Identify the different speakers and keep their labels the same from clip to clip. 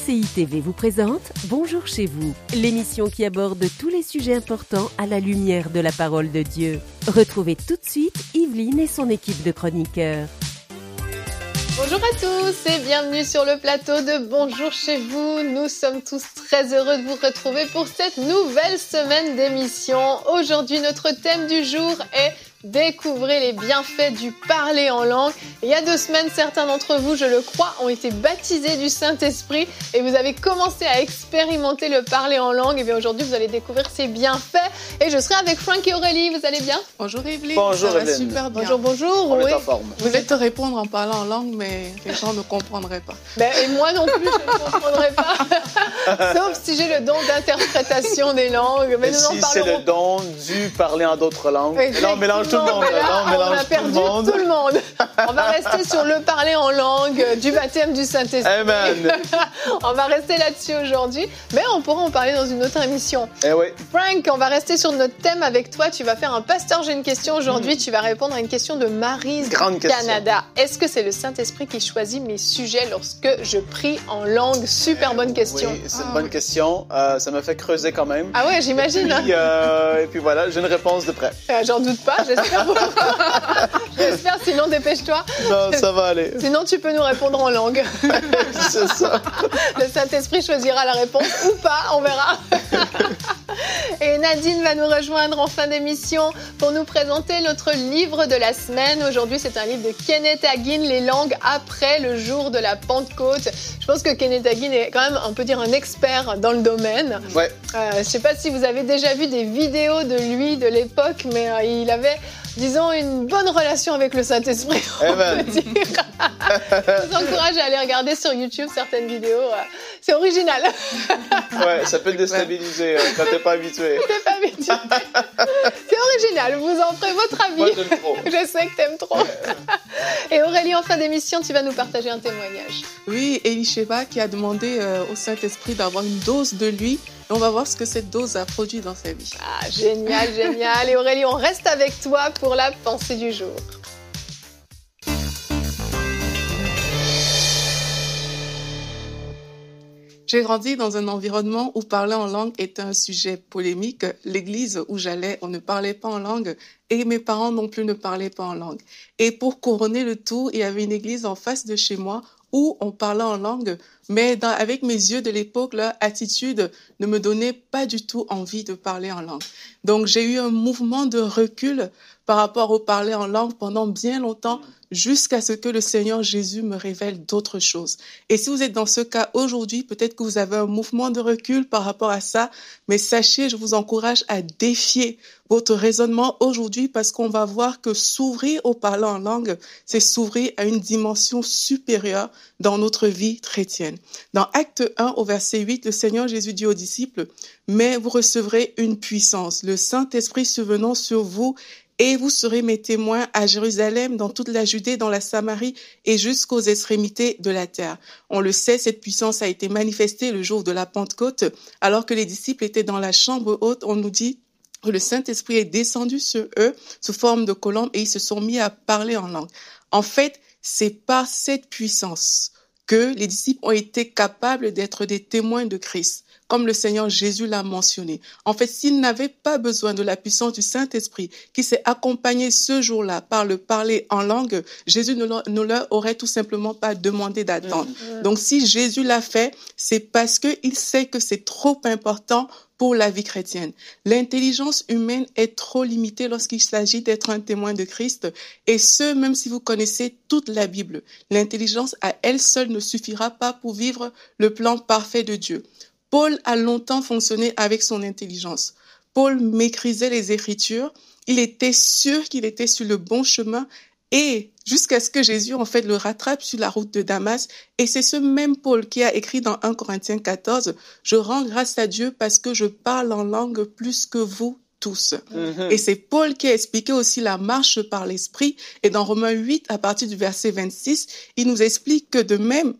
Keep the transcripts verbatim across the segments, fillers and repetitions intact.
Speaker 1: C I T V vous présente Bonjour chez vous, l'émission qui aborde tous les sujets importants à la lumière de la parole de Dieu. Retrouvez tout de suite Yveline et son équipe de chroniqueurs.
Speaker 2: Bonjour à tous et bienvenue sur le plateau de Bonjour chez vous. Nous sommes tous très heureux de vous retrouver pour cette nouvelle semaine d'émission. Aujourd'hui, notre thème du jour est découvrez les bienfaits du parler en langue. Il y a deux semaines, certains d'entre vous, je le crois, ont été baptisés du Saint-Esprit et vous avez commencé à expérimenter le parler en langue. Et bien aujourd'hui, vous allez découvrir ses bienfaits. Et je serai avec Frank et Aurélie. Vous allez bien?
Speaker 3: Bonjour Evelyne.
Speaker 4: Bonjour
Speaker 3: Ça va
Speaker 4: Evelyne.
Speaker 3: super bien.
Speaker 2: Bonjour, bonjour.
Speaker 4: On
Speaker 2: oui.
Speaker 4: est en forme.
Speaker 3: Vous êtes te répondre en parlant en langue, mais les gens ne comprendraient pas.
Speaker 2: Ben, et moi non plus, je ne comprendrai pas. Sauf si j'ai le don d'interprétation des langues. Mais
Speaker 4: Et
Speaker 2: nous
Speaker 4: si
Speaker 2: en
Speaker 4: c'est
Speaker 2: parlerons.
Speaker 4: le don du parler en d'autres langues. Et là, on mélange tout le monde.
Speaker 2: Mais là,
Speaker 4: Là, on
Speaker 2: on
Speaker 4: mélange
Speaker 2: a
Speaker 4: tout
Speaker 2: perdu
Speaker 4: le monde.
Speaker 2: tout le monde. On va rester sur le parler en langue du baptême du Saint-Esprit.
Speaker 4: Amen.
Speaker 2: On va rester là-dessus aujourd'hui, mais on pourra en parler dans une autre émission.
Speaker 4: Eh oui.
Speaker 2: Frank, on va rester sur notre thème avec toi. Tu vas faire un pasteur, j'ai une question aujourd'hui. Tu vas répondre à une question de Maryse
Speaker 4: Grande
Speaker 2: du
Speaker 4: question.
Speaker 2: Canada. Est-ce que c'est le Saint-Esprit qui choisit mes sujets lorsque je prie en langue? Super bonne question.
Speaker 4: Oui, c'est une bonne question. Euh, ça m'a fait creuser quand même.
Speaker 2: Ah ouais, j'imagine. Hein?
Speaker 4: Puis, euh, et puis voilà, j'ai une réponse de près.
Speaker 2: Euh, J'en doute pas, j'espère. J'espère, sinon dépêche-toi.
Speaker 4: Non, ça va aller.
Speaker 2: Sinon, tu peux nous répondre en langue.
Speaker 4: C'est ça.
Speaker 2: Le Saint-Esprit choisira la réponse ou pas, on verra. Et Nadine va nous rejoindre en fin d'émission pour nous présenter notre livre de la semaine. Aujourd'hui, c'est un livre de Kenneth Hagin, Les langues après le jour de la Pentecôte. Je pense que Kenneth Hagin est quand même, on peut dire, un expert dans le domaine.
Speaker 4: Ouais.
Speaker 2: Euh, je ne sais pas si vous avez déjà vu des vidéos de lui de l'époque, mais euh, il avait, disons, une bonne relation avec le Saint-Esprit, on
Speaker 4: Amen.
Speaker 2: peut dire. Je vous encourage à aller regarder sur YouTube certaines vidéos. euh, C'est original.
Speaker 4: Ouais, ça peut te déstabiliser euh, quand t'es pas habitué.
Speaker 2: C'est pas habitué. C'est original. Vous en ferez votre avis.
Speaker 4: Moi, j'aime trop.
Speaker 2: Je sais que t'aimes trop. Et Aurélie, en fin d'émission, tu vas nous partager un témoignage.
Speaker 3: Oui, Elisheba qui a demandé euh, au Saint-Esprit d'avoir une dose de lui. Et on va voir ce que cette dose a produit dans sa vie.
Speaker 2: Ah, génial, génial. Et Aurélie, on reste avec toi pour la pensée du jour.
Speaker 3: J'ai grandi dans un environnement où parler en langue était un sujet polémique. L'église où j'allais, on ne parlait pas en langue et mes parents non plus ne parlaient pas en langue. Et pour couronner le tout, il y avait une église en face de chez moi où on parlait en langue, mais dans, avec mes yeux de l'époque, leur attitude ne me donnait pas du tout envie de parler en langue. Donc j'ai eu un mouvement de recul par rapport au parler en langue pendant bien longtemps, jusqu'à ce que le Seigneur Jésus me révèle d'autres choses. Et si vous êtes dans ce cas aujourd'hui, peut-être que vous avez un mouvement de recul par rapport à ça, mais sachez, je vous encourage à défier votre raisonnement aujourd'hui parce qu'on va voir que s'ouvrir au parler en langue, c'est s'ouvrir à une dimension supérieure dans notre vie chrétienne. Dans Acte un, au verset huit, le Seigneur Jésus dit aux disciples, « Mais vous recevrez une puissance, le Saint-Esprit survenant sur vous, et vous serez mes témoins à Jérusalem, dans toute la Judée, dans la Samarie et jusqu'aux extrémités de la terre. » On le sait, cette puissance a été manifestée le jour de la Pentecôte. Alors que les disciples étaient dans la chambre haute, on nous dit que le Saint-Esprit est descendu sur eux sous forme de colombe et ils se sont mis à parler en langue. En fait, c'est par cette puissance que les disciples ont été capables d'être des témoins de Christ, comme le Seigneur Jésus l'a mentionné. En fait, s'ils n'avaient pas besoin de la puissance du Saint-Esprit qui s'est accompagné ce jour-là par le parler en langue, Jésus ne leur, ne leur aurait tout simplement pas demandé d'attendre. Mmh. Donc, si Jésus l'a fait, c'est parce qu'il sait que c'est trop important pour la vie chrétienne. L'intelligence humaine est trop limitée lorsqu'il s'agit d'être un témoin de Christ, et ce, même si vous connaissez toute la Bible. L'intelligence à elle seule ne suffira pas pour vivre le plan parfait de Dieu. Paul a longtemps fonctionné avec son intelligence. Paul maîtrisait les Écritures, il était sûr qu'il était sur le bon chemin, et jusqu'à ce que Jésus, en fait, le rattrape sur la route de Damas. Et c'est ce même Paul qui a écrit dans premier Corinthiens quatorze, « Je rends grâce à Dieu parce que je parle en langue plus que vous tous. » Mm-hmm. Et c'est Paul qui a expliqué aussi la marche par l'Esprit. Et dans Romains huit, à partir du verset vingt-six, il nous explique que de même,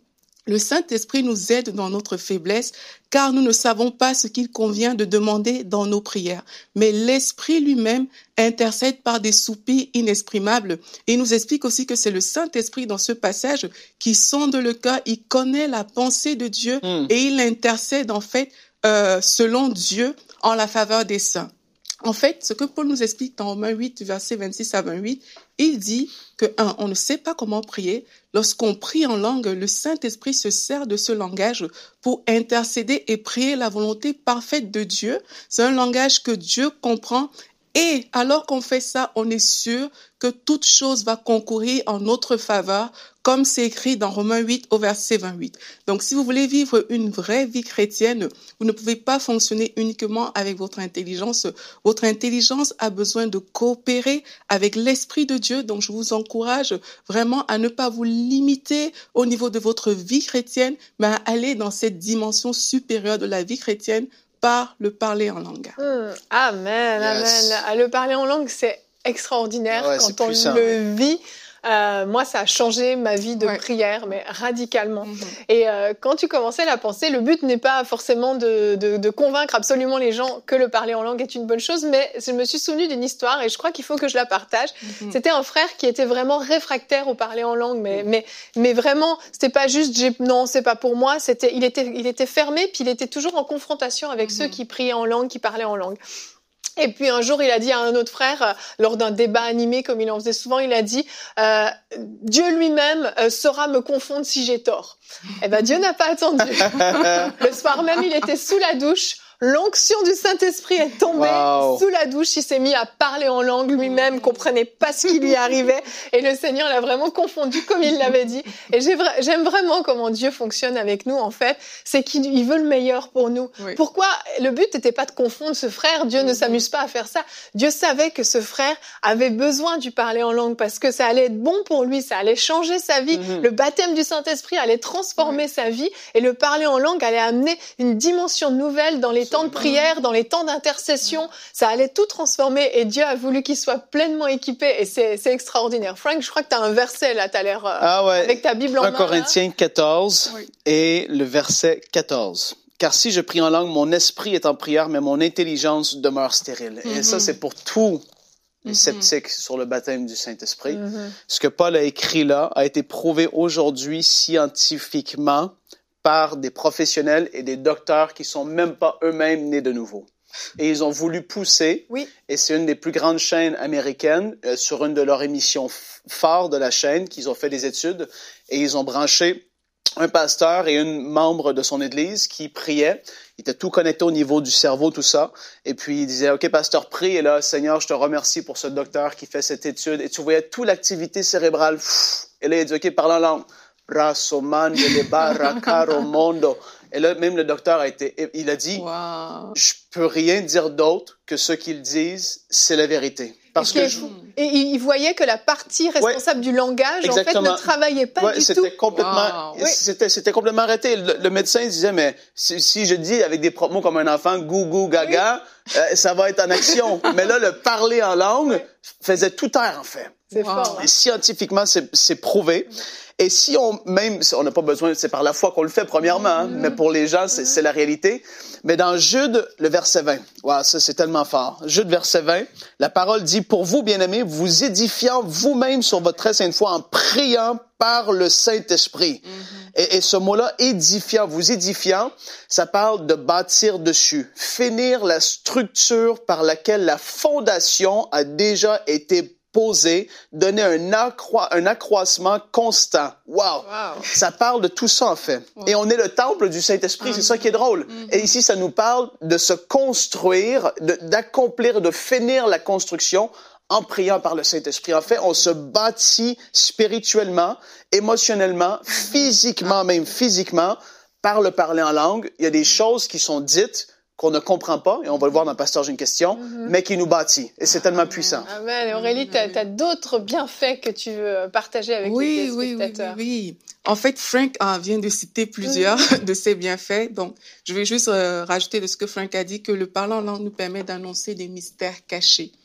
Speaker 3: Le Saint-Esprit nous aide dans notre faiblesse, car nous ne savons pas ce qu'il convient de demander dans nos prières. Mais l'Esprit lui-même intercède par des soupirs inexprimables. Et il nous explique aussi que c'est le Saint-Esprit dans ce passage qui sonde le cœur, il connaît la pensée de Dieu mm. et il intercède en fait euh, selon Dieu en la faveur des saints. En fait, ce que Paul nous explique dans Romains huit, versets vingt-six à vingt-huit, il dit que, un, on ne sait pas comment prier. Lorsqu'on prie en langue, le Saint-Esprit se sert de ce langage pour intercéder et prier la volonté parfaite de Dieu. C'est un langage que Dieu comprend. Et alors qu'on fait ça, on est sûr que toute chose va concourir en notre faveur, comme c'est écrit dans Romains huit au verset vingt-huit. Donc, si vous voulez vivre une vraie vie chrétienne, vous ne pouvez pas fonctionner uniquement avec votre intelligence. Votre intelligence a besoin de coopérer avec l'Esprit de Dieu. Donc, je vous encourage vraiment à ne pas vous limiter au niveau de votre vie chrétienne, mais à aller dans cette dimension supérieure de la vie chrétienne par le parler en langue.
Speaker 2: Mmh. Amen, yes. Amen. Le parler en langue, c'est extraordinaire ouais, quand on puissant. le vit. Euh, moi, ça a changé ma vie de ouais. prière, mais radicalement. Mm-hmm. Et euh, quand tu commençais la pensée, le but n'est pas forcément de, de, de convaincre absolument les gens que le parler en langue est une bonne chose, mais je me suis souvenue d'une histoire et je crois qu'il faut que je la partage. Mm-hmm. C'était un frère qui était vraiment réfractaire au parler en langue, mais, mm-hmm. mais, mais vraiment, c'était pas juste, j'ai, non, c'est pas pour moi, c'était, il était, il était fermé, puis il était toujours en confrontation avec mm-hmm. ceux qui priaient en langue, qui parlaient en langue. Et puis un jour, il a dit à un autre frère, euh, lors d'un débat animé comme il en faisait souvent, il a dit euh, « Dieu lui-même euh, saura me confondre si j'ai tort ». Eh ben Dieu n'a pas attendu. Le soir même, il était sous la douche. L'onction du Saint-Esprit est tombée wow. sous la douche. Il s'est mis à parler en langue lui-même, comprenait pas ce qui lui arrivait. Et le Seigneur l'a vraiment confondu comme il l'avait dit. Et j'ai, j'aime vraiment comment Dieu fonctionne avec nous, en fait. C'est qu'il il veut le meilleur pour nous. Oui. Pourquoi? Le but n'était pas de confondre ce frère. Dieu ne s'amuse pas à faire ça. Dieu savait que ce frère avait besoin du parler en langue parce que ça allait être bon pour lui. Ça allait changer sa vie. Mm-hmm. Le baptême du Saint-Esprit allait transformer oui. sa vie. Et le parler en langue allait amener une dimension nouvelle dans les temps de prière, dans les temps d'intercession, ça allait tout transformer et Dieu a voulu qu'il soit pleinement équipé et c'est, c'est extraordinaire. Frank, je crois que tu as un verset là, tu as l'air euh,
Speaker 5: ah ouais.
Speaker 2: avec ta Bible en main.
Speaker 5: un Corinthiens quatorze oui. et le verset quatorze. Car si je prie en langue, mon esprit est en prière, mais mon intelligence demeure stérile. Mm-hmm. Et ça, c'est pour tous les mm-hmm. sceptiques sur le baptême du Saint-Esprit. Mm-hmm. Ce que Paul a écrit là a été prouvé aujourd'hui scientifiquement par des professionnels et des docteurs qui sont même pas eux-mêmes nés de nouveau. Et ils ont voulu pousser, oui. et c'est une des plus grandes chaînes américaines, euh, sur une de leurs émissions f- phares de la chaîne, qu'ils ont fait des études, et ils ont branché un pasteur et une membre de son église qui priait. Il était tout connecté au niveau du cerveau, tout ça. Et puis, il disait, OK, pasteur, prie. Et là, Seigneur, je te remercie pour ce docteur qui fait cette étude. Et tu voyais toute l'activité cérébrale. Pff, et là, il dit, OK, parle en langue. Et là, même le docteur a été, il a dit, wow. je peux rien dire d'autre que ce qu'ils disent, c'est la vérité. Parce
Speaker 2: et
Speaker 5: que je...
Speaker 2: Et il voyait que la partie responsable ouais, du langage, exactement. en fait, ne travaillait pas
Speaker 5: ouais,
Speaker 2: du
Speaker 5: c'était
Speaker 2: tout.
Speaker 5: Complètement, wow. c'était, c'était complètement arrêté. Le, le médecin disait, mais si, si je dis avec des propres mots comme un enfant, gou, gou, gaga, oui. euh, ça va être en action. Mais là, le parler en langue oui. faisait tout taire, en fait.
Speaker 2: C'est wow. fort.
Speaker 5: Et scientifiquement, c'est, c'est prouvé. Et si on, même, on n'a pas besoin, c'est par la foi qu'on le fait, premièrement, hein, mm-hmm. mais pour les gens, c'est, c'est la réalité. Mais dans Jude, le verset vingt, wow, ça c'est tellement fort. Jude, verset vingt, la parole dit, pour vous, bien-aimés, vous édifiant vous-même sur votre très sainte foi en priant par le Saint-Esprit. Mm-hmm. Et, et ce mot-là, édifiant, vous édifiant, ça parle de bâtir dessus, finir la structure par laquelle la fondation a déjà été posé, donner un, accro- un accroissement constant. Wow! wow! Ça parle de tout ça, en fait. Wow. Et on est le temple du Saint-Esprit, mm-hmm. c'est ça qui est drôle. Mm-hmm. Et ici, ça nous parle de se construire, de, d'accomplir, de finir la construction en priant par le Saint-Esprit. En fait, on se bâtit spirituellement, émotionnellement, physiquement, même physiquement, par le parler en langue. Il y a des choses qui sont dites qu'on ne comprend pas, et on va le voir dans Pasteur, j'ai une question, mm-hmm. mais qui nous bâtit. Et c'est tellement puissant.
Speaker 2: Amen. Aurélie, tu as d'autres bienfaits que tu veux partager avec
Speaker 3: oui,
Speaker 2: les téléspectateurs.
Speaker 3: Oui, oui, oui. En fait, Frank euh, vient de citer plusieurs mm-hmm. de ses bienfaits. Donc, je vais juste euh, rajouter de ce que Frank a dit, que le parler en langue nous permet d'annoncer des mystères cachés.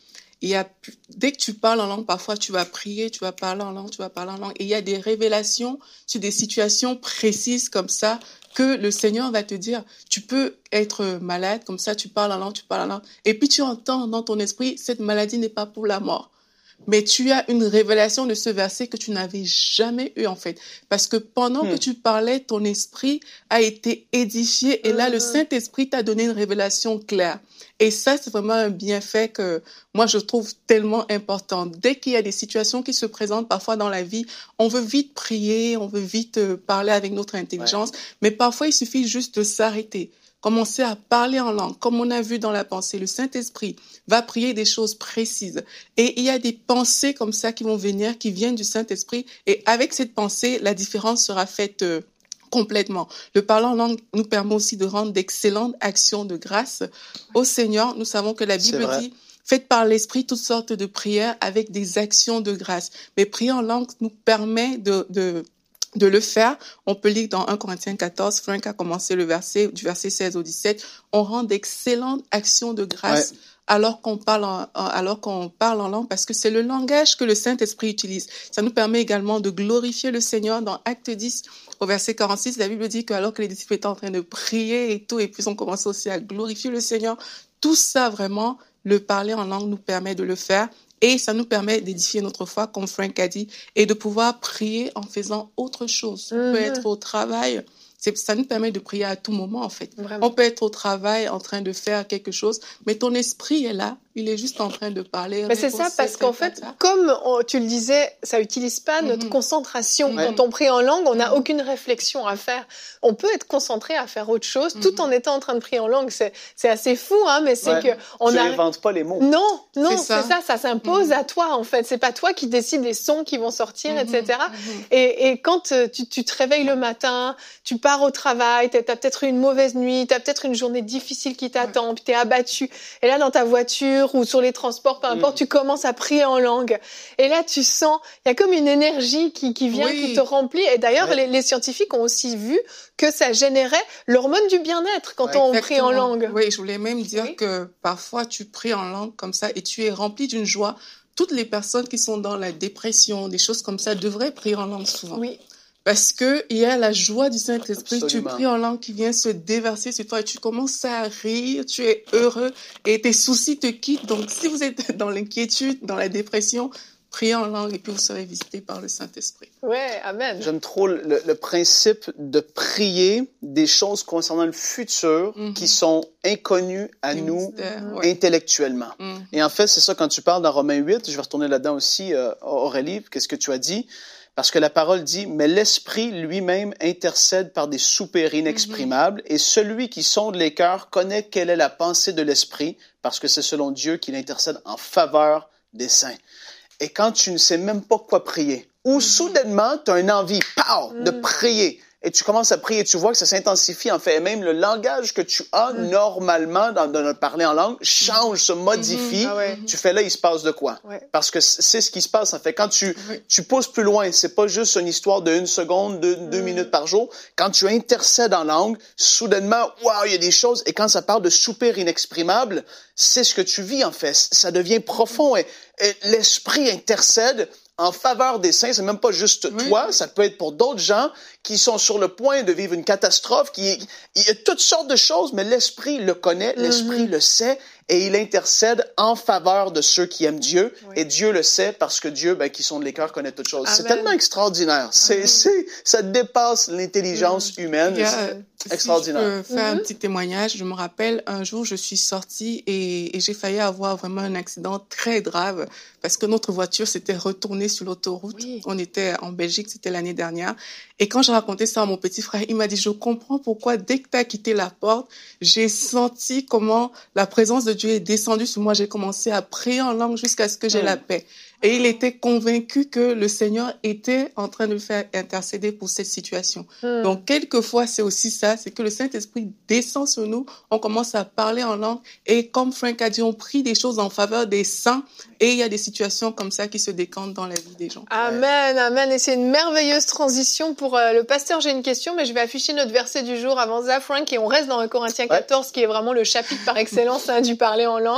Speaker 3: il y a, dès que tu parles en langue, parfois tu vas prier, tu vas parler en langue, tu vas parler en langue. Et il y a des révélations sur des situations précises comme ça que le Seigneur va te dire. Tu peux être malade, comme ça tu parles en langue, tu parles en langue. Et puis tu entends dans ton esprit, cette maladie n'est pas pour la mort. Mais tu as une révélation de ce verset que tu n'avais jamais eu, en fait. Parce que pendant mmh. que tu parlais, ton esprit a été édifié. Et là, mmh. le Saint-Esprit t'a donné une révélation claire. Et ça, c'est vraiment un bienfait que moi, je trouve tellement important. Dès qu'il y a des situations qui se présentent parfois dans la vie, on veut vite prier, on veut vite euh, parler avec notre intelligence. Ouais. Mais parfois, il suffit juste de s'arrêter. Commencer à parler en langue, comme on a vu dans la pensée. Le Saint-Esprit va prier des choses précises. Et il y a des pensées comme ça qui vont venir, qui viennent du Saint-Esprit. Et avec cette pensée, la différence sera faite euh, complètement. Le parler en langue nous permet aussi de rendre d'excellentes actions de grâce au Seigneur. Nous savons que la Bible dit, faites par l'Esprit toutes sortes de prières avec des actions de grâce. Mais prier en langue nous permet de... de de le faire. On peut lire dans un Corinthiens quatorze, Frank a commencé le verset, du verset seize au dix-sept, on rend d'excellentes actions de grâce ouais. alors qu'on parle en, alors qu'on parle en langue, parce que c'est le langage que le Saint-Esprit utilise. Ça nous permet également de glorifier le Seigneur. Dans Acte dix, au verset quarante-six, la Bible dit qu'alors que les disciples étaient en train de prier et tout, et puis on commence aussi à glorifier le Seigneur, tout ça vraiment, le parler en langue nous permet de le faire. Et ça nous permet d'édifier notre foi, comme Frank a dit, et de pouvoir prier en faisant autre chose. On mm-hmm. peut être au travail. C'est, ça nous permet de prier à tout moment, en fait. Vraiment. On peut être au travail en train de faire quelque chose, mais ton esprit est là. Il est juste en train de parler.
Speaker 2: Mais c'est ça, parce qu'en fait, comme on, tu le disais, ça utilise pas mm-hmm. notre concentration. Mm-hmm. Quand on prie en langue, on n'a mm-hmm. aucune réflexion à faire. On peut être concentré à faire autre chose, mm-hmm. tout en étant en train de prier en langue. C'est, c'est assez fou, hein, mais c'est ouais. que on
Speaker 5: tu
Speaker 2: a...
Speaker 5: n'inventes pas les mots.
Speaker 2: Non, non, c'est ça, c'est ça, ça s'impose mm-hmm. à toi, en fait. C'est pas toi qui décides des sons qui vont sortir, mm-hmm. et cetera. Mm-hmm. Et, et quand tu, tu te réveilles le matin, tu pars au travail, t'as, t'as peut-être eu une mauvaise nuit, t'as peut-être une journée difficile qui t'attend, ouais. puis t'es abattu. Et là, dans ta voiture ou sur les transports, peu importe, mmh. tu commences à prier en langue. Et là, tu sens, il y a comme une énergie qui, qui vient, oui. qui te remplit. Et d'ailleurs, ouais. les, les scientifiques ont aussi vu que ça générait l'hormone du bien-être quand ouais, on prie en langue.
Speaker 3: Oui, je voulais même dire oui. que parfois, tu pries en langue comme ça et tu es rempli d'une joie. Toutes les personnes qui sont dans la dépression, des choses comme ça, devraient prier en langue souvent. Oui. Parce que il y a la joie du Saint-Esprit, Absolument. Tu pries en langue qui vient se déverser sur toi et tu commences à rire, tu es heureux et tes soucis te quittent. Donc, si vous êtes dans l'inquiétude, dans la dépression, priez en langue et puis vous serez visité par le Saint-Esprit.
Speaker 2: Ouais, amen.
Speaker 5: J'aime trop le, le principe de prier des choses concernant le futur mm-hmm. qui sont inconnues à Les nous ouais. intellectuellement. Mm-hmm. Et en fait, c'est ça quand tu parles dans Romains huit, je vais retourner là-dedans aussi, euh, Aurélie, qu'est-ce que tu as dit? Parce que la parole dit, mais l'Esprit lui-même intercède par des soupirs inexprimables, mm-hmm. et celui qui sonde les cœurs connaît quelle est la pensée de l'Esprit, parce que c'est selon Dieu qu'il intercède en faveur des saints. Et quand tu ne sais même pas quoi prier, ou mm-hmm. soudainement, tu as une envie, pow, mm-hmm. de prier, et tu commences à prier, tu vois que ça s'intensifie, en fait, et même le langage que tu as mm. normalement dans, dans le parler en langue change, se modifie. Mm-hmm. Ah ouais. Tu fais là, il se passe de quoi? Ouais. Parce que c'est ce qui se passe, en fait. Quand tu, oui. tu pousses plus loin, c'est pas juste une histoire de une seconde, deux, mm. deux minutes par jour. Quand tu intercèdes en langue, soudainement, waouh, il y a des choses, et quand ça parle de soupir inexprimable, c'est ce que tu vis, en fait. Ça devient profond, et, et l'Esprit intercède en faveur des saints. C'est même pas juste oui. toi, ça peut être pour d'autres gens qui sont sur le point de vivre une catastrophe. Qui, il y a toutes sortes de choses, mais l'Esprit le connaît, mm-hmm. l'Esprit le sait, et il intercède en faveur de ceux qui aiment Dieu. Oui. Et Dieu le sait parce que Dieu, ben, qui sonde les cœurs, connaît toutes choses. Amen. C'est tellement extraordinaire. C'est, c'est, ça dépasse l'intelligence mm-hmm. humaine.
Speaker 3: A,
Speaker 5: c'est extraordinaire.
Speaker 3: Si je peux faire
Speaker 2: mm-hmm.
Speaker 3: un petit témoignage, je me rappelle, un jour, je suis sortie et, et j'ai failli avoir vraiment un accident très grave parce que notre voiture s'était retournée sur l'autoroute. Oui. On était en Belgique, c'était l'année dernière. Et quand j'ai raconté ça à mon petit frère, il m'a dit, je comprends pourquoi dès que tu as quitté la porte, j'ai senti comment la présence de Dieu est descendue sur moi. J'ai commencé à prier en langue jusqu'à ce que j'ai mmh. la paix. Et il était convaincu que le Seigneur était en train de le faire intercéder pour cette situation. Mmh. Donc, quelquefois, c'est aussi ça, c'est que le Saint-Esprit descend sur nous, on commence à parler en langue, et comme Frank a dit, on prie des choses en faveur des saints, et il y a des situations comme ça qui se décantent dans la vie des gens.
Speaker 2: Amen, amen. Et c'est une merveilleuse transition pour euh, le pasteur. J'ai une question, mais je vais afficher notre verset du jour avant ça, Frank, et on reste dans un Corinthiens quatorze, ouais. qui est vraiment le chapitre par excellence hein, du parler en langue.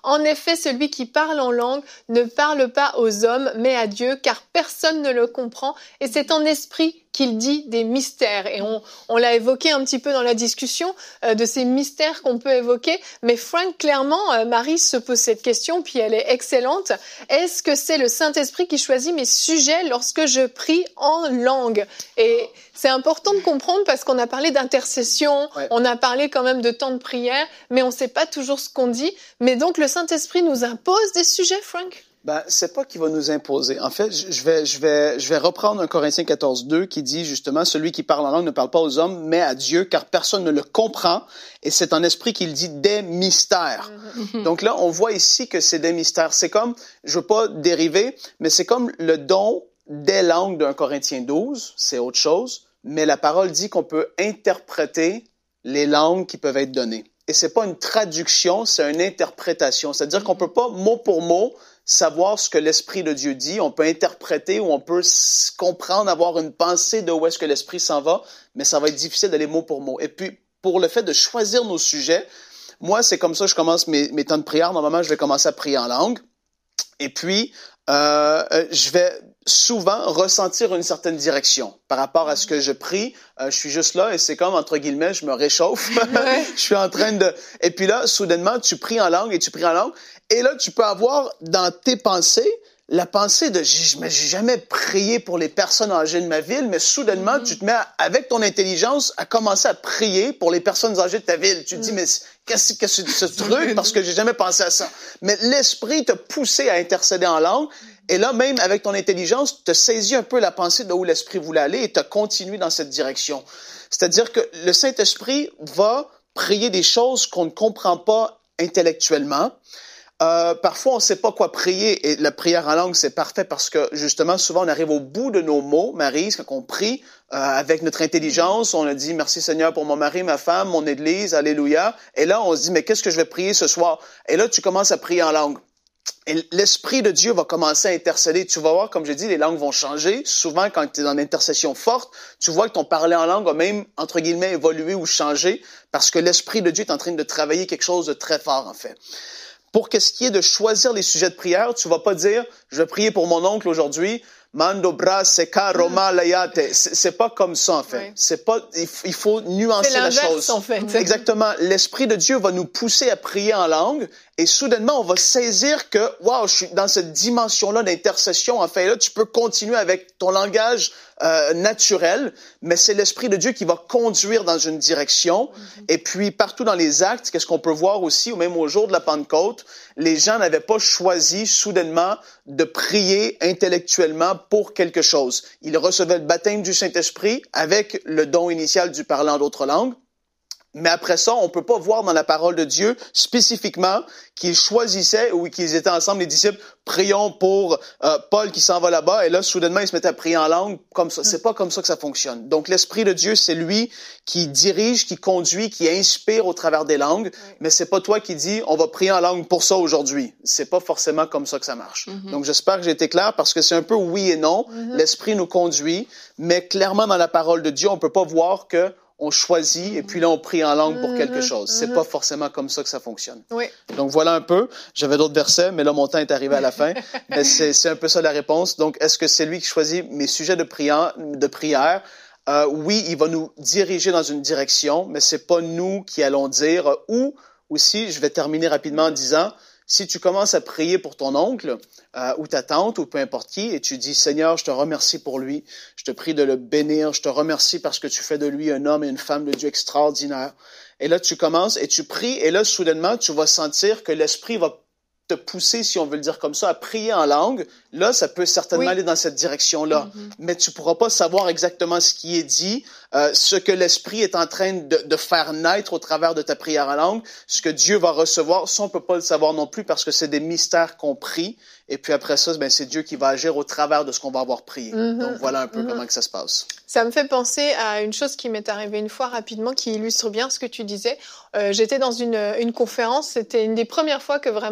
Speaker 2: En effet, celui qui parle en langue ne parle pas aux hommes, mais à Dieu, car personne ne le comprend. Et c'est en esprit qu'il dit des mystères. Et on, on l'a évoqué un petit peu dans la discussion euh, de ces mystères qu'on peut évoquer. Mais Frank, clairement, euh, Marie se pose cette question, puis elle est excellente. Est-ce que c'est le Saint-Esprit qui choisit mes sujets lorsque je prie en langue? Et c'est important de comprendre parce qu'on a parlé d'intercession, ouais. on a parlé quand même de temps de prière, mais on ne sait pas toujours ce qu'on dit. Mais donc, le Saint-Esprit nous impose des sujets, Frank?
Speaker 5: Ben, c'est pas qu'il va nous imposer. En fait, je vais, je vais, je vais reprendre un Corinthiens quatorze deux qui dit justement, celui qui parle en langue ne parle pas aux hommes, mais à Dieu, car personne ne le comprend. Et c'est en esprit qu'il dit des mystères. Mm-hmm. Donc là, on voit ici que c'est des mystères. C'est comme, je veux pas dériver, mais c'est comme le don des langues d'un Corinthiens douze. C'est autre chose. Mais la parole dit qu'on peut interpréter les langues qui peuvent être données. Et c'est pas une traduction, c'est une interprétation. C'est-à-dire qu'on peut pas, mot pour mot, savoir ce que l'Esprit de Dieu dit. On peut interpréter ou on peut comprendre, avoir une pensée de où est-ce que l'Esprit s'en va, mais ça va être difficile d'aller mot pour mot. Et puis, pour le fait de choisir nos sujets, moi, c'est comme ça que je commence mes, mes temps de prière. Normalement, je vais commencer à prier en langue. Et puis, euh, je vais souvent ressentir une certaine direction par rapport à ce que je prie. Euh, je suis juste là et c'est comme, entre guillemets, je me réchauffe. Ouais. Je suis en train de... Et puis là, soudainement, tu pries en langue et tu pries en langue. Et là, tu peux avoir dans tes pensées la pensée de « je n'ai jamais prié pour les personnes âgées de ma ville », mais soudainement, mm-hmm. tu te mets, à, avec ton intelligence, à commencer à prier pour les personnes âgées de ta ville. Tu te mm. dis « mais qu'est-ce que c'est ce truc? Parce que j'ai jamais pensé à ça. » Mais l'Esprit t'a poussé à intercéder en langue. Et là, même avec ton intelligence, tu as saisi un peu la pensée de où l'Esprit voulait aller et tu as continué dans cette direction. C'est-à-dire que le Saint-Esprit va prier des choses qu'on ne comprend pas intellectuellement. Euh, parfois, on ne sait pas quoi prier et la prière en langue, c'est parfait parce que justement, souvent, on arrive au bout de nos mots. Marie, quand on prie euh, avec notre intelligence, on a dit « Merci Seigneur pour mon mari, ma femme, mon église, alléluia ». Et là, on se dit « Mais qu'est-ce que je vais prier ce soir ?» Et là, tu commences à prier en langue. Et l'Esprit de Dieu va commencer à intercéder. Tu vas voir, comme je dis, les langues vont changer. Souvent, quand tu es dans une intercession forte, tu vois que ton parler en langue a même, entre guillemets, évolué ou changé parce que l'Esprit de Dieu est en train de travailler quelque chose de très fort, en fait. Pour qu'est-ce qui est de choisir les sujets de prière, tu vas pas dire, je vais prier pour mon oncle aujourd'hui, Mando bra seka roma layate. C'est pas comme ça, en fait. Oui. C'est pas, il faut nuancer la chose.
Speaker 2: En fait.
Speaker 5: Exactement. L'Esprit de Dieu va nous pousser à prier en langue et soudainement, on va saisir que, waouh, je suis dans cette dimension-là d'intercession. En fait, là, tu peux continuer avec ton langage euh, naturel, mais c'est l'Esprit de Dieu qui va conduire dans une direction. Mm-hmm. Et puis, partout dans les actes, qu'est-ce qu'on peut voir aussi, ou même au jour de la Pentecôte, les gens n'avaient pas choisi soudainement de prier intellectuellement pour quelque chose. Ils recevaient le baptême du Saint-Esprit avec le don initial du parler en d'autres langues. Mais après ça, on peut pas voir dans la parole de Dieu spécifiquement qu'ils choisissaient ou qu'ils étaient ensemble, les disciples, prions pour euh, Paul qui s'en va là-bas, et là, soudainement, ils se mettent à prier en langue comme ça. C'est pas comme ça que ça fonctionne. Donc, l'Esprit de Dieu, c'est lui qui dirige, qui conduit, qui inspire au travers des langues, oui. Mais c'est pas toi qui dis, on va prier en langue pour ça aujourd'hui. C'est pas forcément comme ça que ça marche. Mm-hmm. Donc, j'espère que j'ai été clair parce que c'est un peu oui et non. Mm-hmm. L'Esprit nous conduit, mais clairement, dans la parole de Dieu, on peut pas voir que on choisit et puis là, on prie en langue pour quelque chose. C'est mm-hmm. pas forcément comme ça que ça fonctionne.
Speaker 2: Oui.
Speaker 5: Donc, voilà un peu. J'avais d'autres versets, mais là, mon temps est arrivé à la fin. Mais c'est, c'est un peu ça la réponse. Donc, est-ce que c'est lui qui choisit mes sujets de prière? De prière? Euh, oui, il va nous diriger dans une direction, mais c'est pas nous qui allons dire. Ou aussi, je vais terminer rapidement en disant, si tu commences à prier pour ton oncle euh, ou ta tante ou peu importe qui, et tu dis, Seigneur, je te remercie pour lui, je te prie de le bénir, je te remercie parce que tu fais de lui un homme et une femme de Dieu extraordinaire. Et là, tu commences et tu pries, et là, soudainement, tu vas sentir que l'Esprit va te pousser, si on veut le dire comme ça, à prier en langue. Là, ça peut certainement oui. aller dans cette direction-là. Mm-hmm. Mais tu pourras pas savoir exactement ce qui est dit, euh, ce que l'Esprit est en train de, de faire naître au travers de ta prière en langue, ce que Dieu va recevoir. Ça, on peut pas le savoir non plus parce que c'est des mystères qu'on prie. Et puis après ça, ben, c'est Dieu qui va agir au travers de ce qu'on va avoir prié. Mm-hmm. Donc, voilà un peu mm-hmm. comment que ça se passe.
Speaker 2: Ça me fait penser à une chose qui m'est arrivée une fois rapidement, qui illustre bien ce que tu disais. Euh, j'étais dans une, une conférence. C'était une des premières fois que vraiment j'arrivais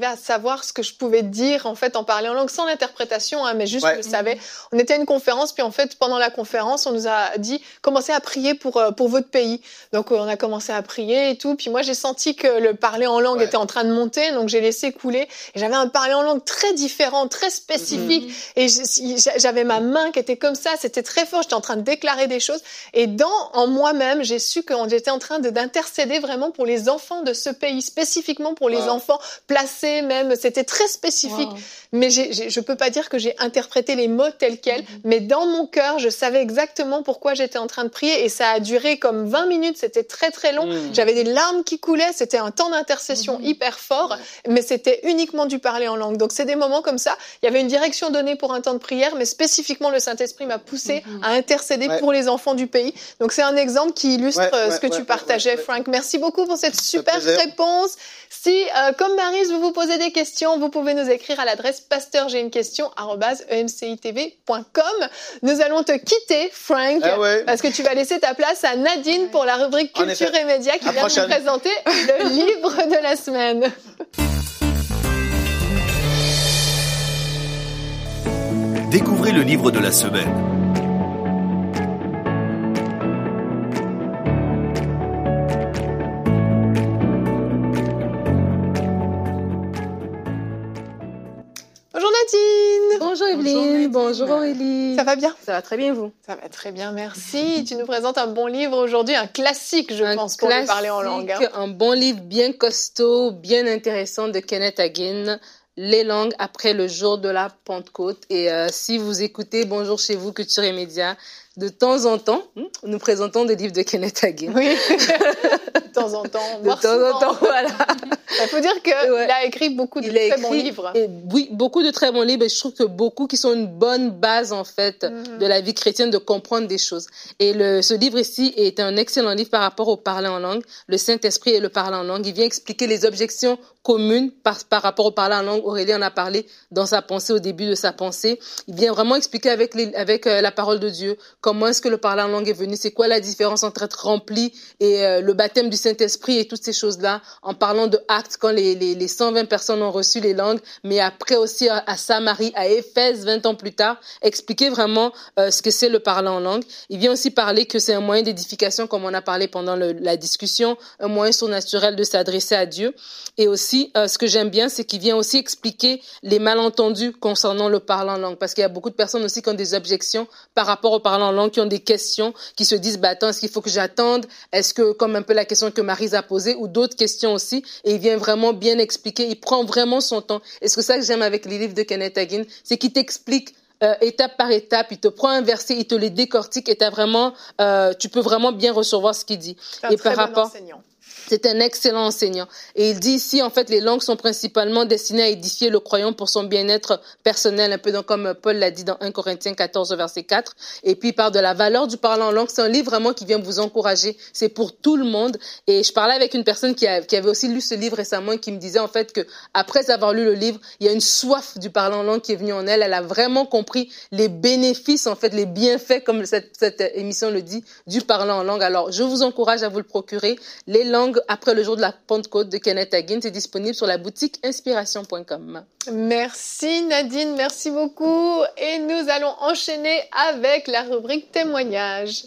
Speaker 2: déjà savoir ce que je pouvais dire en fait en parler en langue sans l'interprétation, hein, mais juste
Speaker 5: Ouais.
Speaker 2: je le savais. On était à une conférence, puis en fait pendant la conférence, on nous a dit commencez à prier pour euh, pour votre pays. Donc euh, on a commencé à prier et tout. Puis moi j'ai senti que le parler en langue
Speaker 5: Ouais.
Speaker 2: était en train de monter, donc j'ai laissé couler. Et j'avais un parler en langue très différent, très spécifique. Mm-hmm. Et je, j'avais ma main qui était comme ça, c'était très fort. J'étais en train de déclarer des choses. Et dans en moi-même, j'ai su que j'étais en train de, d'intercéder vraiment pour les enfants de ce pays, spécifiquement pour les
Speaker 5: wow.
Speaker 2: enfants placés même. C'était très spécifique. Wow. Mais j'ai, j'ai, je peux pas dire que j'ai interprété les mots tels quels, mm-hmm. mais dans mon cœur, je savais exactement pourquoi j'étais en train de prier. Et ça a duré comme vingt minutes. C'était très très long. Mm-hmm. J'avais des larmes qui coulaient. C'était un temps d'intercession mm-hmm. hyper fort, ouais. mais c'était uniquement du parler en langue. Donc c'est des moments comme ça. Il y avait une direction donnée pour un temps de prière, mais spécifiquement le Saint-Esprit m'a poussé mm-hmm. à intercéder ouais. pour les enfants du pays. Donc c'est un exemple qui illustre ouais, euh, ce que ouais, tu ouais, partageais, ouais, ouais, Frank. Merci beaucoup pour cette super réponse. Si, euh, comme Maryse, vous vous posez des questions, vous pouvez nous écrire à l'adresse pasteur j'ai une question arobase e m c i t v point com. Nous allons te quitter, Frank,
Speaker 5: ah ouais.
Speaker 2: parce que tu vas laisser ta place à Nadine pour la rubrique Culture et Médias qui à vient prochaine. Nous présenter le livre de la semaine.
Speaker 6: Découvrez le livre de la semaine.
Speaker 2: Bonjour Nadine.
Speaker 7: Bonjour Evelyne. Bonjour, Bonjour Aurélie.
Speaker 2: Ça va bien?
Speaker 7: Ça va très bien, vous?
Speaker 2: Ça va très bien, merci. Tu nous présentes un bon livre aujourd'hui, un classique, je un pense, pour nous parler en langue. Hein.
Speaker 7: Un bon livre bien costaud, bien intéressant de Kenneth Hagin. Les langues après le jour de la Pentecôte. Et euh, si vous écoutez Bonjour chez vous, Culture et Médias, de temps en temps, nous présentons des livres de Kenneth Hagin.
Speaker 2: Oui, de temps en temps.
Speaker 7: De temps souvent. en temps, voilà.
Speaker 2: Il faut dire qu'il ouais. a écrit beaucoup de Il très écrit, bons livres.
Speaker 7: Et, oui, beaucoup de très bons livres. Et je trouve que beaucoup qui sont une bonne base, en fait, mm-hmm. de la vie chrétienne, de comprendre des choses. Et le, ce livre ici est un excellent livre par rapport au parler en langue. Le Saint-Esprit et le parler en langue. Il vient expliquer les objections communes par, par rapport au parler en langue. Aurélie en a parlé dans sa pensée, au début de sa pensée. Il vient vraiment expliquer avec, les, avec euh, la parole de Dieu comment est-ce que le parler en langue est venu, c'est quoi la différence entre être rempli et euh, le baptême du Saint-Esprit et toutes ces choses-là, en parlant de Actes, quand les, les, les cent vingt personnes ont reçu les langues, mais après aussi à, à Samarie, à Éphèse, vingt ans plus tard, expliquer vraiment euh, ce que c'est le parler en langue. Il vient aussi parler que c'est un moyen d'édification, comme on a parlé pendant le, la discussion, un moyen surnaturel de s'adresser à Dieu. Et aussi, euh, ce que j'aime bien, c'est qu'il vient aussi expliquer les malentendus concernant le parler en langue, parce qu'il y a beaucoup de personnes aussi qui ont des objections par rapport au parler en langue, qui ont des questions, qui se disent, bah, attends, est-ce qu'il faut que j'attende? Est-ce que, comme un peu la question que Maryse a posée, ou d'autres questions aussi, et il vient vraiment bien expliquer, il prend vraiment son temps. Et c'est ça que j'aime avec les livres de Kenneth Hagin, c'est qu'il t'explique Euh, étape par étape, il te prend un verset, il te les décortique et t'as vraiment, euh, tu peux vraiment bien recevoir ce qu'il dit.
Speaker 2: C'est un
Speaker 7: et
Speaker 2: très
Speaker 7: par
Speaker 2: bon
Speaker 7: rapport,
Speaker 2: enseignant.
Speaker 7: C'est un excellent enseignant. Et il dit ici, en fait, les langues sont principalement destinées à édifier le croyant pour son bien-être personnel, un peu donc comme Paul l'a dit dans un Corinthiens quatorze, verset quatre. Et puis, il parle de la valeur du parler en langue. C'est un livre vraiment qui vient vous encourager. C'est pour tout le monde. Et je parlais avec une personne qui, a, qui avait aussi lu ce livre récemment et qui me disait, en fait, que après avoir lu le livre, il y a une soif du parler en langue qui est venue en elle. Elle a vraiment compris les bénéfices, en fait, les bienfaits, comme cette, cette émission le dit, du parler en langue. Alors, je vous encourage à vous le procurer. Les langues après le jour de la Pentecôte de Kenneth Hagin, c'est disponible sur la boutique inspiration point com.
Speaker 2: Merci Nadine, merci beaucoup. Et nous allons enchaîner avec la rubrique témoignages.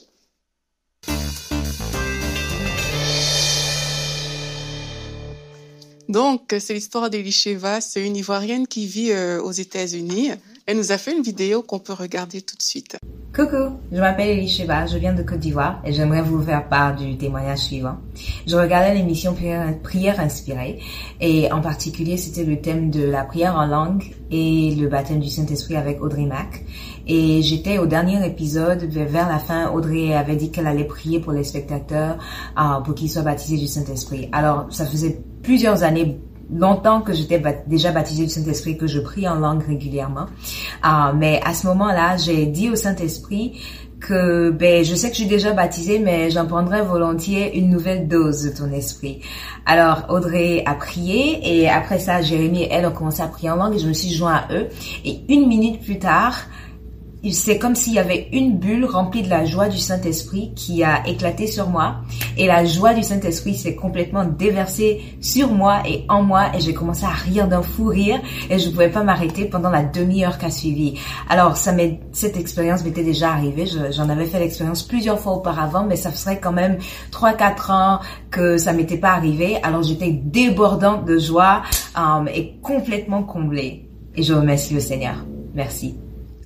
Speaker 3: Donc, c'est l'histoire d'Elisheva, c'est une Ivoirienne qui vit euh, aux États-Unis. Elle nous a fait une vidéo qu'on peut regarder tout de suite.
Speaker 8: Coucou, je m'appelle Elisheva, je viens de Côte d'Ivoire et j'aimerais vous faire part du témoignage suivant. Je regardais l'émission Prière, Prière inspirée et en particulier c'était le thème de la prière en langue et le baptême du Saint-Esprit avec Audrey Mack. Et j'étais au dernier épisode, vers la fin, Audrey avait dit qu'elle allait prier pour les spectateurs euh, pour qu'ils soient baptisés du Saint-Esprit. Alors ça faisait plusieurs années longtemps que j'étais bat- déjà baptisée du Saint-Esprit, que je prie en langue régulièrement. Euh, mais à ce moment-là, j'ai dit au Saint-Esprit que ben je sais que je suis déjà baptisée, mais j'en prendrais volontiers une nouvelle dose de ton esprit. Alors Audrey a prié et après ça, Jérémy et elle ont commencé à prier en langue et je me suis joint à eux. Et une minute plus tard, c'est comme s'il y avait une bulle remplie de la joie du Saint-Esprit qui a éclaté sur moi. Et la joie du Saint-Esprit s'est complètement déversée sur moi et en moi. Et j'ai commencé à rire d'un fou rire. Et je ne pouvais pas m'arrêter pendant la demi-heure qui a suivi. Alors, ça m'est, cette expérience m'était déjà arrivée. Je, j'en avais fait l'expérience plusieurs fois auparavant. Mais ça serait quand même trois quatre ans que ça m'était pas arrivé. Alors, j'étais débordante de joie um, et complètement comblée. Et je remercie le Seigneur. Merci.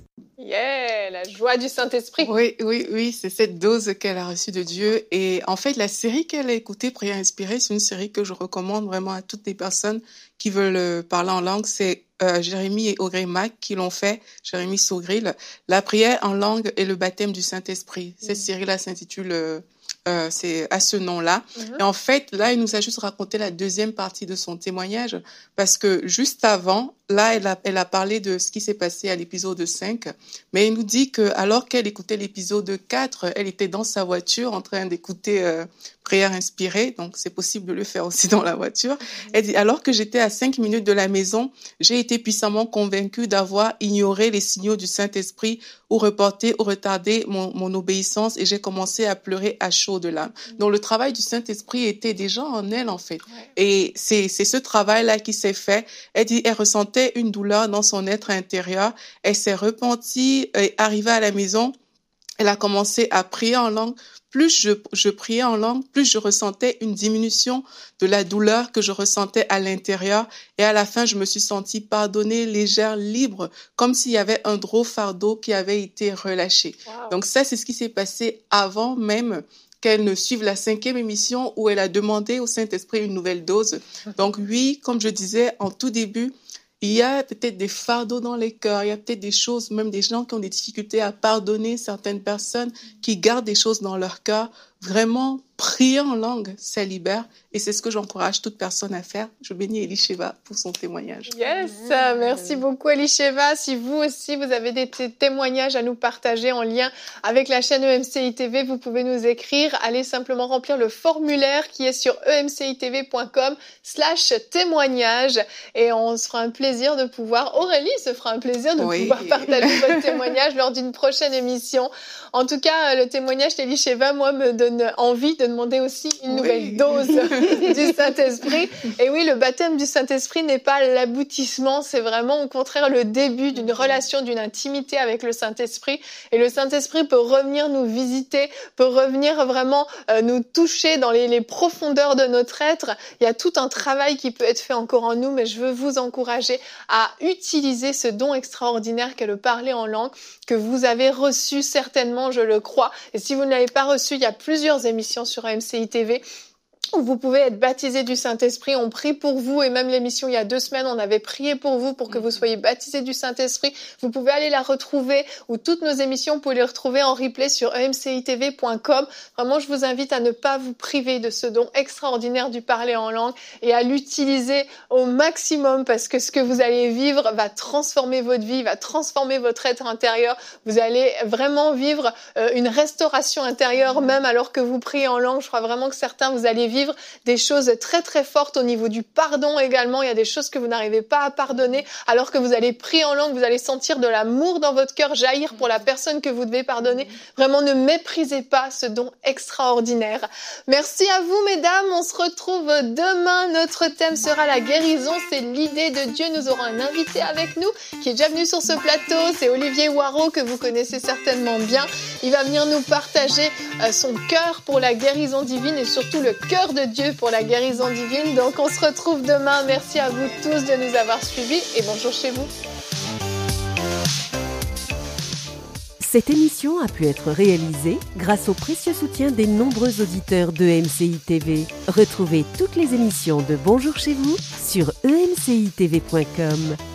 Speaker 2: Yeah, la joie du Saint-Esprit.
Speaker 3: Oui, oui, oui, c'est cette dose qu'elle a reçue de Dieu. Et en fait, la série qu'elle a écoutée, Prière inspirée, c'est une série que je recommande vraiment à toutes les personnes qui veulent parler en langue. C'est euh, Jérémy et Audrey Mack qui l'ont fait, Jérémy Saugril. La prière en langue et le baptême du Saint-Esprit. Cette mmh. série-là s'intitule... Euh, Euh, c'est à ce nom-là. Mm-hmm. Et en fait, là, il nous a juste raconté la deuxième partie de son témoignage parce que juste avant, là, elle a, elle a parlé de ce qui s'est passé à l'épisode cinq. Mais elle nous dit que alors qu'elle écoutait l'épisode quatre, elle était dans sa voiture en train d'écouter euh, Prière inspirée. Donc, c'est possible de le faire aussi dans la voiture. Mm-hmm. Elle dit, alors que j'étais à cinq minutes de la maison, j'ai été puissamment convaincue d'avoir ignoré les signaux du Saint-Esprit ou reporté ou retardé mon, mon obéissance et j'ai commencé à pleurer à chaud de l'âme. Mmh. Donc, le travail du Saint-Esprit était déjà en elle, en fait. Ouais. Et c'est, c'est ce travail-là qui s'est fait. Elle dit, elle ressentait une douleur dans son être intérieur. Elle s'est repentie et arrivée à la maison, elle a commencé à prier en langue. Plus je, je priais en langue, plus je ressentais une diminution de la douleur que je ressentais à l'intérieur. Et à la fin, je me suis sentie pardonnée, légère, libre, comme s'il y avait un gros fardeau qui avait été relâché. Wow. Donc ça, c'est ce qui s'est passé avant même qu'elle ne suive la cinquième émission où elle a demandé au Saint-Esprit une nouvelle dose. Donc oui, comme je disais en tout début, il y a peut-être des fardeaux dans les cœurs, il y a peut-être des choses, même des gens qui ont des difficultés à pardonner certaines personnes, qui gardent des choses dans leur cœur. Vraiment, prier en langue, ça libère. Et c'est ce que j'encourage toute personne à faire. Je bénis Elisheva pour son témoignage.
Speaker 2: Yes, merci beaucoup Elisheva. Si vous aussi, vous avez des t- témoignages à nous partager en lien avec la chaîne E M C I T V, vous pouvez nous écrire. Allez simplement remplir le formulaire qui est sur e m c i t v point com slash témoignage. Et on se fera un plaisir de pouvoir, Aurélie se fera un plaisir de oui. pouvoir partager votre témoignage lors d'une prochaine émission. En tout cas, le témoignage d'Elisheva, moi, me donne envie de demander aussi une nouvelle oui. dose du Saint-Esprit. Et oui, le baptême du Saint-Esprit n'est pas l'aboutissement, c'est vraiment au contraire le début d'une relation, d'une intimité avec le Saint-Esprit. Et le Saint-Esprit peut revenir nous visiter, peut revenir vraiment euh, nous toucher dans les, les profondeurs de notre être. Il y a tout un travail qui peut être fait encore en nous, mais je veux vous encourager à utiliser ce don extraordinaire qu'est le parler en langue, que vous avez reçu certainement, je le crois. Et si vous ne l'avez pas reçu, il y a plusieurs émissions sur E M C I T V où vous pouvez être baptisé du Saint-Esprit. On prie pour vous et même l'émission il y a deux semaines, on avait prié pour vous pour que vous soyez baptisés du Saint-Esprit. Vous pouvez aller la retrouver ou toutes nos émissions, vous pouvez les retrouver en replay sur e m c i t v point com. Vraiment, je vous invite à ne pas vous priver de ce don extraordinaire du parler en langue et à l'utiliser au maximum parce que ce que vous allez vivre va transformer votre vie, va transformer votre être intérieur. Vous allez vraiment vivre euh, une restauration intérieure même alors que vous priez en langue. Je crois vraiment que certains, vous allez vivre des choses très très fortes au niveau du pardon également. Il y a des choses que vous n'arrivez pas à pardonner alors que vous allez prier en langue, vous allez sentir de l'amour dans votre cœur jaillir pour la personne que vous devez pardonner. Vraiment, ne méprisez pas ce don extraordinaire. Merci à vous mesdames, on se retrouve demain. Notre thème sera la guérison, c'est l'idée de Dieu. Nous aurons un invité avec nous qui est déjà venu sur ce plateau, c'est Olivier Waro que vous connaissez certainement bien. Il va venir nous partager euh, son cœur pour la guérison divine et surtout le cœur de Dieu pour la guérison divine. Donc on se retrouve demain. Merci à vous tous de nous avoir suivis et bonjour chez vous.
Speaker 1: Cette émission a pu être réalisée grâce au précieux soutien des nombreux auditeurs de E M C I T V. Retrouvez toutes les émissions de Bonjour chez vous sur e m c i t v point com.